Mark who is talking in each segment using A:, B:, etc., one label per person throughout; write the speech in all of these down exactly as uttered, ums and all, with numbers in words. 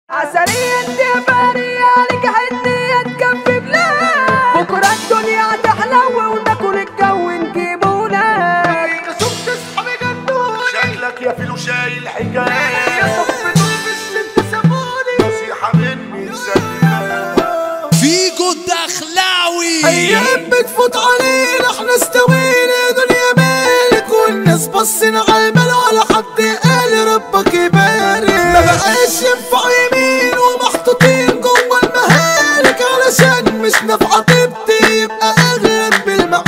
A: عسلية انتباري عليك حنية تكفي بلاد بكرة الدنيا هتحلو وناكل الجو نجيبه لك
B: شفت اصحابي جنوني
C: شكلك يا فيلو شايل حكاية
B: يا صاحبي دول مش انت سابوني
C: نصيحة مني سلمها
D: فيجو الدخلاوي.
B: ايام بتفوت علينا احنا استوينا دنيا مالك والناس بصينا على المال ولا حد قال ربك يبارك ما بقاش ينفع يمين ومحطوطين جوه المهالك علشان مش نافعة تبدي يبقى اغلب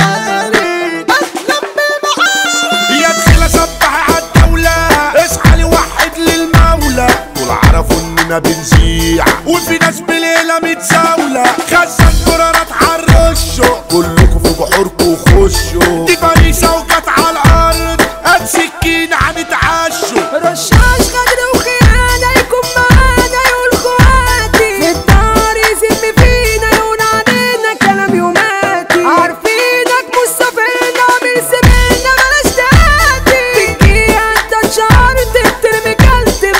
B: بالمعارك اغلب بالمعارك
C: يا دخيلة سبح عالدولة اصحى لي وحد للمولى دول عرفوا اننا بنزيع وفي ناس بليلة متزاولة خزن قرارات عالرشوا كلكوا في بحوركوا خشوا دي فريسة وجت عالارض هات سكين هنتعشوا
A: رشاش غدر وخيانة يكون معانا يقول خواتي في الدار يزم فينا يقول علينا كلام يوماتي عارفينك مستفيد عامل سبيلنا بلاش تهاتي تجيها انت اتشهرت بترمي كلت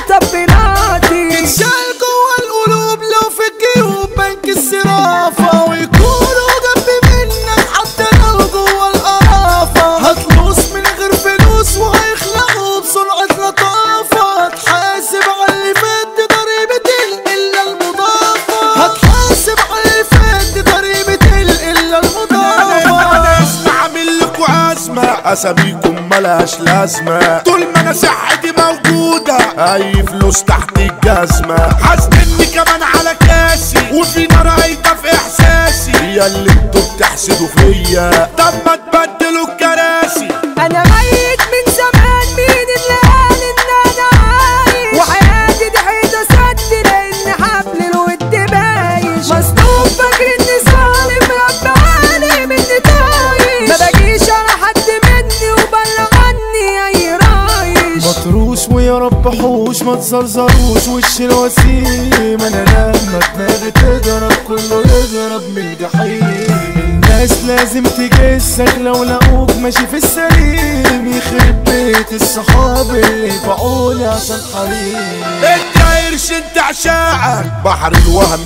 A: مطبلاتي
B: تتشال جوه القلوب لو في الجيوب بنك الصرافة ويكونوا جنب منك حتى لو جوه القرافة هتلوس من غير فلوس وهيخلقوا بسرعة لطافة هتحاسب على اللي فات ضريبة إلا المضافة هتحاسب على اللي فات ضريبة إلا المضافة
C: انا اسمع اعمل لكوا ازمة اساميكم ملهاش لازمة طول ما انا صحتي موجودة اي فلوس تحت الجزمة حاسدني كمان على كاسي وفي نار هايطة في احساسي يا اللي انتوا بتحسدوا فيا طب ما تبدلوا الكراسي
A: انا ميت من زمان مين اللي قال ان انا عايش وحياتي دي حيطة سد لان حبل الود بايش مصدوم فاكر اني ظالم رب عالي مني طايش ما باجيش على حد مني وبلغ عني اي رايش
B: مطروش ويا رب حوش ما تزرزروش وش الوسيم انا لما دماغي تضرب كله يضرب من الجحيم الناس لازم تجسك لو لقوك ماشي في السليم يخرب بيت الصحاب اللي باعولي عشان حريم
C: انت قرش انت عشاقك بحر الوهم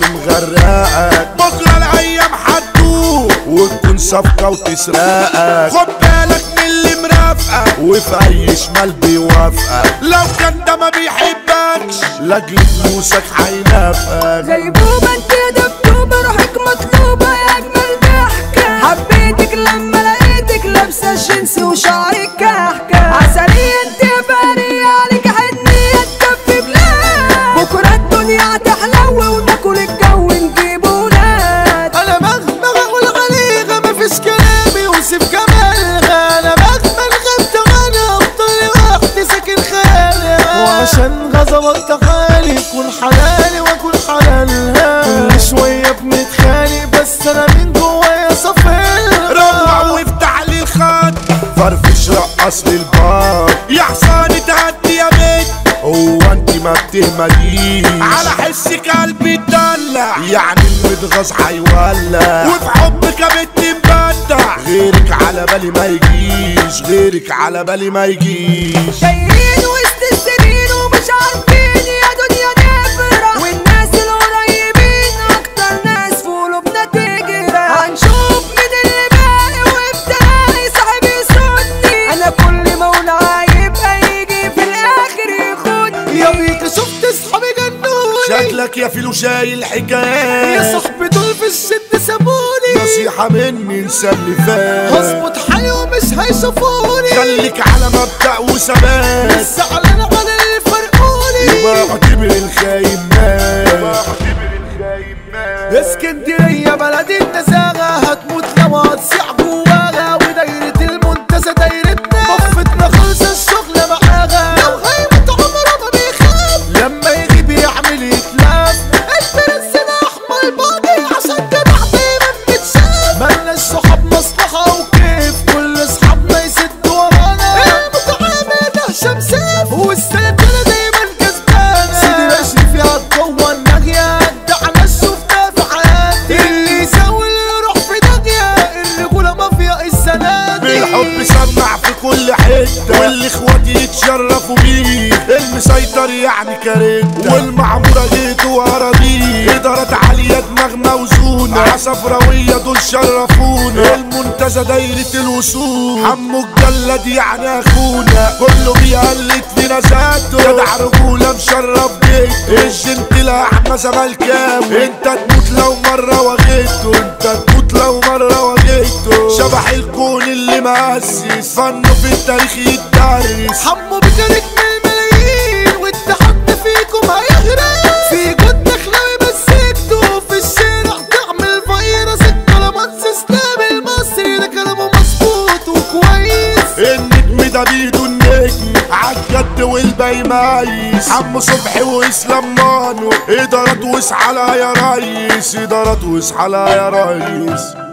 C: مغرقك بكره الايام هتدوب وتكون صفقه وتسرقك خد بالك من اللي مرافقك وفي اي شمال بيوافقك لو كان ده ما بيحبكش لاجل فلوسك هينافقك
A: غيبوبة انت يا دبدوبة روحك مطلوبة يا اجمل ضحكة حبيتك لما لقيتك لابسة الجنس وشعرك كحكة عسلية انت يا بارية عليك حنية تكفي بلاد بكرة الدنيا هتحلو وناكل الجو نجيبه ولاد
B: انا مهما اقول عليها مفيش كلام يوصف جمالها انا مهما الغبت انا افضل وحدي ساكن خيالها وعشان غضبك تخالي يكون حلالي واكون حلالها كل شويه بنتخانق بس انا من جوايا صفيلها
C: روع وافتح لي الخط فرفش رقص لي البار يا حصاني تهدي يا بنت هو انت ما بتهمليش على حسك قلبي اتدلع يعني المتغاظ هيولع وفي حبك يا بنت مبدع غيرك على بالي ما يجيش غيرك على بالي ما يجيش
A: جايين وسط السنين ومش عارفين يا دنيا نفرح والناس القريبين اكتر ناس في قلوبنا تجرح هنشوف مين اللي باقي وابتلاقي صاحب يسني انا كل ما اقول هيبقى يجي في الاخر يخوني
B: يا بيك شفت اصحابي جنوني
C: شكلك يا فيلو شايل حكاية
B: يا صاحبي دول في الشد سابوني
C: نصيحة مني انسى اللي فات
B: هظبط حالي ومش هيشوفوني
C: خليك على مبدأ وثبات
B: بس زعلان على اللي فرقوني
C: يبقى اعتبر الخاين مات يبقى اعتبر الخاين مات
B: اسكندرية بلد النزاهة هتموت لو هتصيع جواها ودايرة المنتزه دايرتنا بفتنا خلص الشغل معاها لو هيموت عمره ما بيخاف لما يغيب يعمل يتلاف البرنس ده احمر باقي عشان كده دايما بتشاف مالناش صحاب مصلحة وكيف كل اصحابنا يسدوا ورانا المتعامل ده شمساف والسلطنة دايما كسبانة سيدي ماشي فيها جوه الناحية على الشوف دافعات اللي يساوي يروح في داهية الرجولة مافيا السنة دي
C: بالحب سمع في كل حتة والاخوات يتشرفوا بيه المسيطر يعني كاريتا والمعمورة جيته على صفراوية دول شرفونا، المنتزه دايرة الوصول، حمو الجلد يعني اخونا، كله بيقلد فينا ذاته، جدع رجولة مشرف بيته، الجنتلة احمى زملكاوي، انت تموت لو مرة واجهته، انت تموت لو مرة واجهته، شبح الكون اللي مؤسس فنه في التاريخ يتدرس،
B: حمو بيشارك من الملايين والتحدي فيكم هيغرق، في جود دخلاوي مسكته في الشارع تعمل فيروس، الكلامات سيستم المصري ده كلامه مظبوط وكويس،
C: النجم ده بيده النجم عالجد والباقي مايس، حمو صبحي واسلام مانو، ادارات واسعى يا ريس، ادارات واسعى يا ريس.